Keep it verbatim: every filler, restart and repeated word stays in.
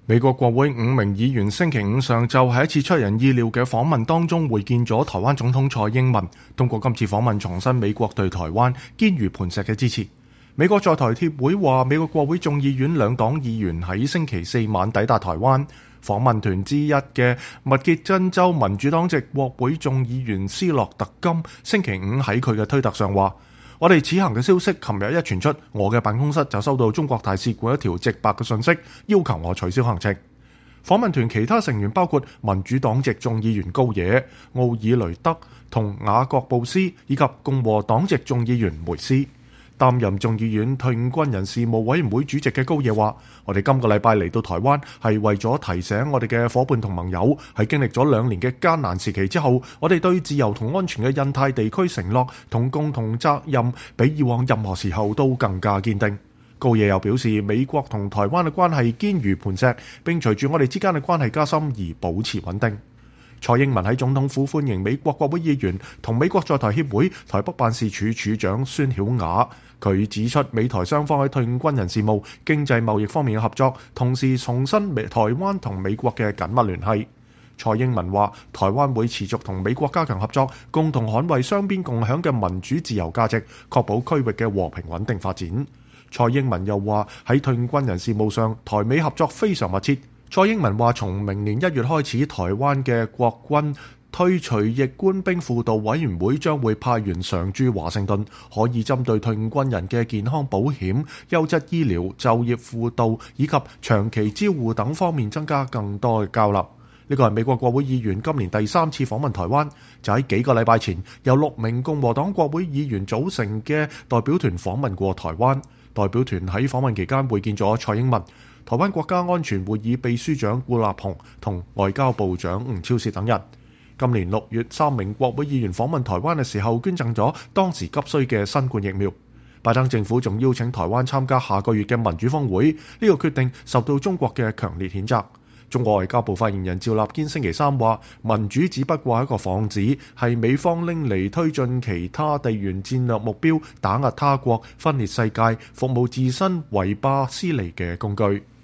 美國國會五名議員星期五上晝喺一次出人意料嘅訪問當中會見咗台灣總統蔡英文，通過今次訪問重申美國對台灣堅如磐石嘅支持。美國在台協會話，美國國會眾議院兩黨議員喺星期四晚抵達台灣。訪問團之一嘅密歇根州民主黨籍國會眾議員斯洛特金星期五喺佢嘅推特上話：我哋此行嘅消息，琴日一傳出，我嘅辦公室就收到中國大使館一條直白嘅信息，要求我取消行程。訪問團其他成員包括民主黨籍眾議員高野、奧爾雷德同雅各布斯，以及共和黨籍眾議員梅斯。擔任眾議院退伍軍人事務委員會主席嘅高野話：我哋今個禮拜嚟到台灣係為咗提醒我哋嘅伙伴同盟友，喺經歷咗兩年嘅艱難時期之後，我哋對自由同安全嘅印太地區承諾同共同責任，比以往任何時候都更加堅定。高野又表示，美國同台灣嘅關係堅如磐石，並隨住我哋之間嘅關係加深而保持穩定。蔡英文喺總統府歡迎美國國會議員同美國在台協會台北辦事處處長孫曉雅。佢指出，美台雙方喺退伍軍人事務、經濟貿易方面嘅合作，同時重申台灣同美國嘅緊密聯繫。蔡英文話，台灣會持續同美國加強合作，共同捍衛雙邊共享嘅民主自由價值，確保區域嘅和平穩定發展。蔡英文又話，喺退伍軍人事務上，台美合作非常密切。蔡英文話，從明年一月開始，台灣嘅國軍退除役官兵輔導委員會將會派員常駐華盛頓，可以針對退伍軍人嘅健康保險、優質醫療、就業輔導以及長期照護等方面增加更多嘅交流。呢個係美國國會議員今年第三次訪問台灣，就喺幾個禮拜前，由六名共和黨國會議員組成嘅代表團訪問過台灣。代表團喺訪問期間會見咗蔡英文、台灣國家安全會議秘書長顧立雄同外交部長吳釗燮等人。今年六月，三名國會議員訪問台灣嘅時候，捐贈咗當時急需嘅新冠疫苗。拜登政府仲邀請台灣參加下個月嘅民主峰會，呢個決定受到中國嘅強烈譴責。中國外交部發言人趙立堅星期三話：民主只不過係一個幌子，係美方拎嚟推進其他地緣戰略目標，打壓他國、分裂世界、服務自身、唯霸私利嘅工具。